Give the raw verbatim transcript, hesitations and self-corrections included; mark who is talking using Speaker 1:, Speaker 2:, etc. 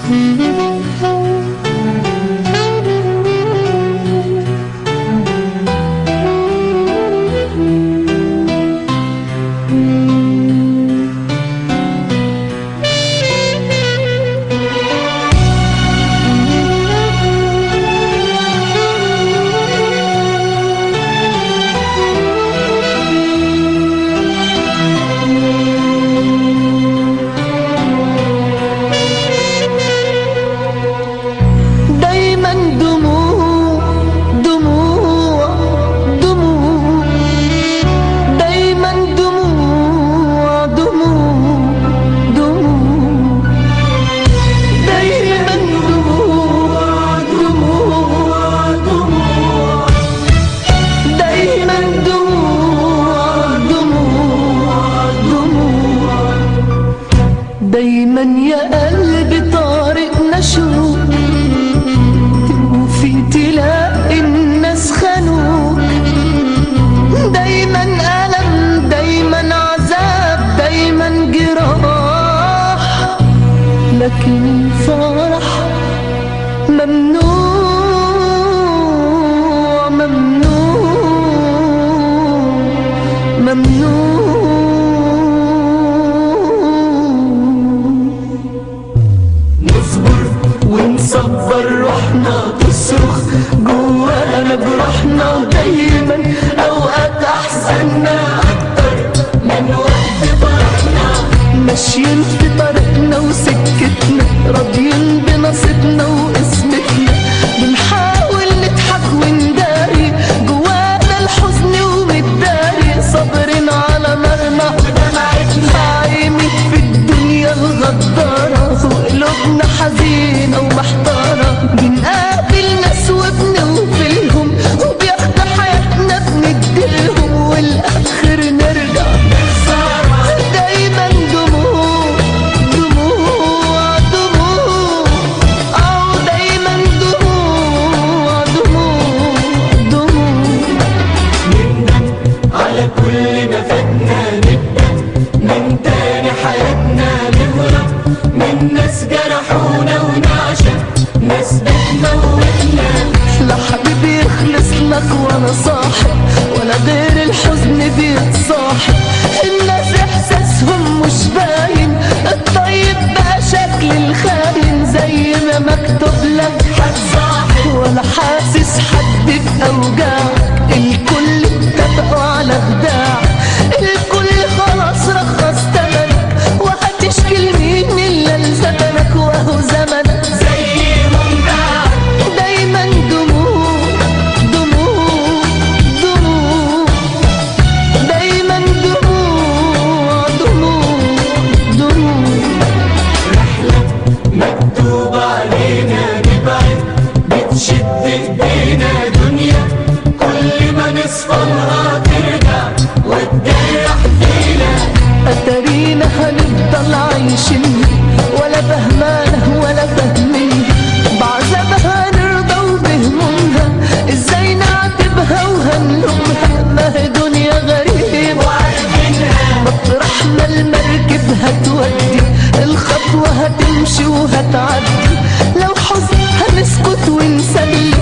Speaker 1: دايما يا قلبي طارقنا شوق وفي تلاقي الناس خانوك، دايما ألم دايما عذاب دايما جراح، لكن الفرح ممنوع ممنوع ممنوع. ونصبر روحنا تصرخ جوانا بروحنا، ودايما اوقات احزاننا اكتر من وقت فرحنا، ماشيين في طريقنا وسكتنا راضيين بنصيبنا وقسمتنا، بنحاول نضحك ونداري جوانا الحزن ومتداري، صابرين على نارنا ودمعتنا عايمت في الدنيا الغدارة، وقلوبنا حزينة ومحتارة، بنقابل ناس وبنوفلهم وبياخدوا حياتنا بنديلهم، والآخر نرجع دايما دموع دموع دموع، أو دايما دموع دموع دموع. نندم على كل ما فاتنا، نبدأ من تاني حياتنا، نهرب من ناس جرحونا ونعشق ناس بتموتنا. لا حبيبي يخلص لك ولا صاحب، ولا غير الحزن بيتصاحب، الناس احساسهم مش باين، الطيب بقى شكل الخاين، زي ما مكتوب لك هتصاحب ولا حاسس حد بأوجاعك، الكل اتفقوا على خداعك، الكل خلاص رخص تمنك، وهتشكي لمين الا لزمنك، وهو زمنك زيهم باعك، دايما دموع دموع دموع، دايما دموع دموع دموع. رحلة مكتوب علينا نبعد بتشد ايدينا، دنيا كل ما نصفلها ترجع وتجرح فينا، أتارينا هنفضل عايشين ولا فهمانة ولا فاهمين، بعذابها نرضى وبهمومها، ازاي نعاتبها وهنلومها، ما هي دنيا غريبة وعارفينها، مطرح ما المركب هتودي الخطوة هتمشي وهتعدي، لو حزن هنسكت ونسلم،